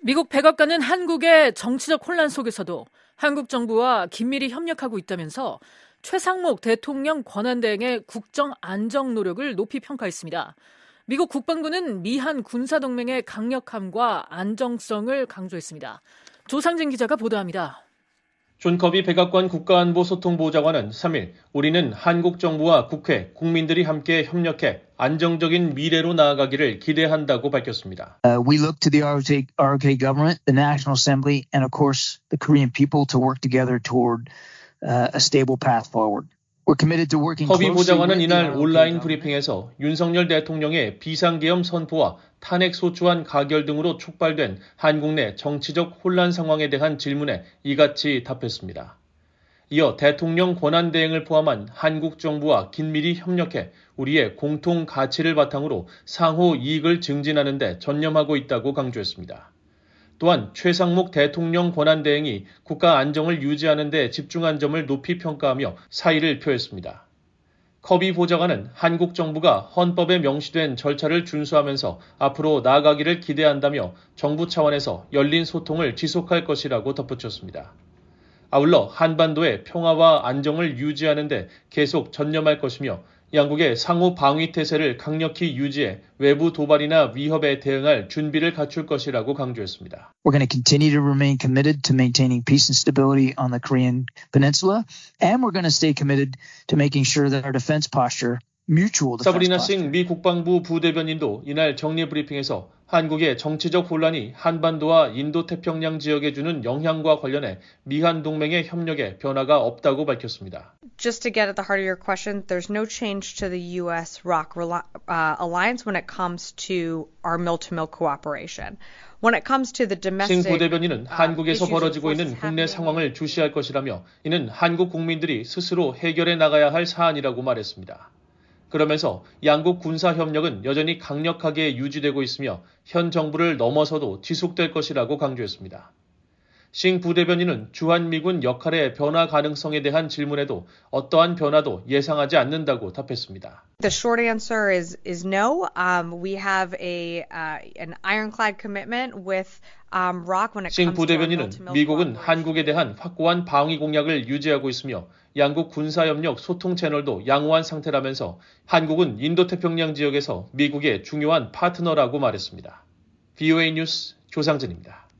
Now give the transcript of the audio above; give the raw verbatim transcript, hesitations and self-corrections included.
미국 백악관은 한국의 정치적 혼란 속에서도 한국 정부와 긴밀히 협력하고 있다면서 최상목 대통령 권한대행의 국정 안정 노력을 높이 평가했습니다. 미국 국방부는 미한 군사동맹의 강력함과 안정성을 강조했습니다. 조상진 기자가 보도합니다. 존 커비 백악관 국가안보소통보좌관은 삼 일 우리는 한국 정부와 국회, 국민들이 함께 협력해 안정적인 미래로 나아가기를 기대한다고 밝혔습니다. Uh, we look to the R O K government, the National Assembly, and of course the Korean people to work together toward uh, a stable path forward. We're committed to working 커비 closely 보좌관은 with the 이날 R O K 온라인 government. 브리핑에서 윤석열 대통령의 비상계엄 선포와 탄핵 소추안 가결 등으로 촉발된 한국 내 정치적 혼란 상황에 대한 질문에 이같이 답했습니다. 이어 대통령 권한대행을 포함한 한국 정부와 긴밀히 협력해 우리의 공통 가치를 바탕으로 상호 이익을 증진하는 데 전념하고 있다고 강조했습니다. 또한 최상목 대통령 권한대행이 국가 안정을 유지하는 데 집중한 점을 높이 평가하며 사의를 표했습니다. 커비 보좌관은 한국 정부가 헌법에 명시된 절차를 준수하면서 앞으로 나아가기를 기대한다며 정부 차원에서 열린 소통을 지속할 것이라고 덧붙였습니다. 아울러 한반도의 평화와 안정을 유지하는 데 계속 전념할 것이며 양국의 상호 방위 태세를 강력히 유지해 외부 도발이나 위협에 대응할 준비를 갖출 것이라고 강조했습니다. We're going to continue to remain committed to maintaining peace and stability on the Korean Peninsula, and we're going to stay committed to making sure that our defense posture, mutual defense 사브리나 posture. 싱 미 국방부 부대변인도 이날 정례 브리핑에서 한국의 정치적 혼란이 한반도와 인도태평양 지역에 주는 영향과 관련해 미한 동맹의 협력에 변화가 없다고 밝혔습니다. Just to get at the heart of your question, there's no change to the U S R O C uh, alliance when it comes to our mill-to-mill cooperation. When it comes to the domestic, 싱 부대변인은 한국에서 uh, 벌어지고 있는 국내 상황을 주시할 것이라며 이는 한국 국민들이 스스로 해결해 나가야 할 사안이라고 말했습니다. 그러면서 양국 군사협력은 여전히 강력하게 유지되고 있으며 현 정부를 넘어서도 지속될 것이라고 강조했습니다. 싱 부대변인은 주한미군 역할의 변화 가능성에 대한 질문에도 어떠한 변화도 예상하지 않는다고 답했습니다. The short answer is is no. Um, we have a uh, an ironclad commitment with um, R O C when it 싱 comes to our 부대변인은 mill-to-mill 미국은 cooperation. 한국에 대한 확고한 방위 공약을 유지하고 있으며 양국 군사협력 소통 채널도 양호한 상태라면서 한국은 인도태평양 지역에서 미국의 중요한 파트너라고 말했습니다. 브이오에이 뉴스 조상진입니다.